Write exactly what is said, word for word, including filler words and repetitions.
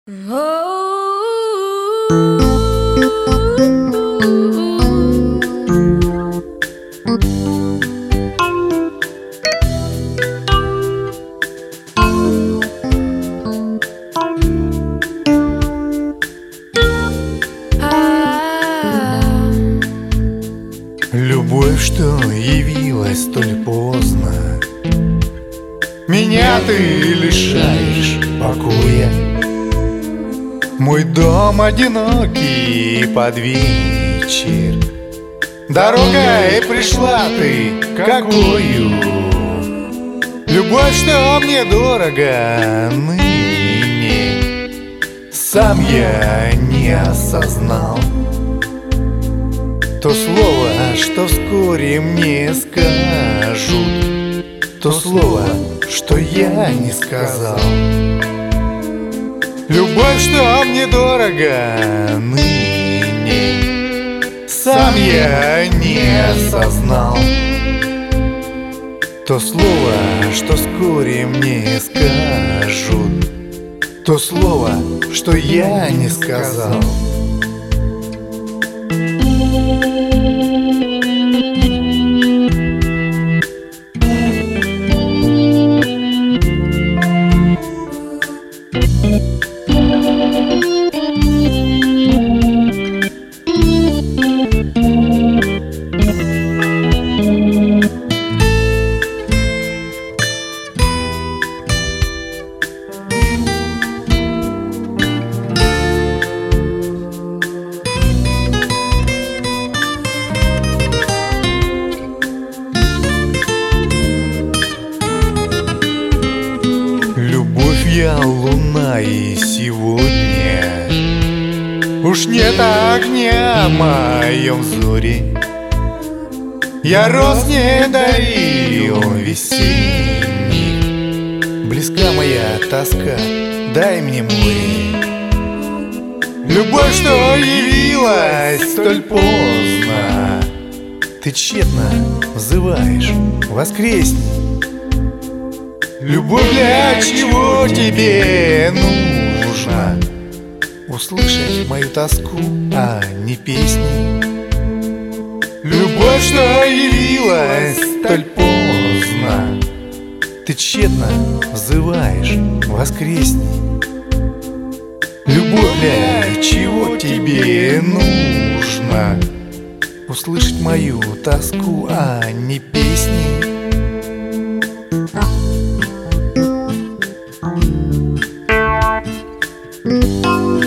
Любовь, что явилась столь поздно, меня ты лишаешь покоя. Мой дом одинокий под вечер, дорогой пришла ты какою. Любовь, что мне дорого ныне, сам я не осознал. То слово, что вскоре мне скажут, то слово, что я не сказал. Любовь, что мне дорого ныне, сам я не осознал. То слово, что вскоре мне скажут, то слово, что я не сказал. Я луна, и сегодня уж нет огня в моем взоре. Я роз не дарил весенний, близка моя тоска, дай мне море. Любовь, что явилась столь поздно, ты тщетно взываешь, воскресни. Любовь, для чего тебе нужно услышать мою тоску, а не песни? Любовь, что явилась столь поздно, ты тщетно взываешь, воскресни. Любовь, для чего тебе нужно услышать мою тоску, а не песни? Thank you.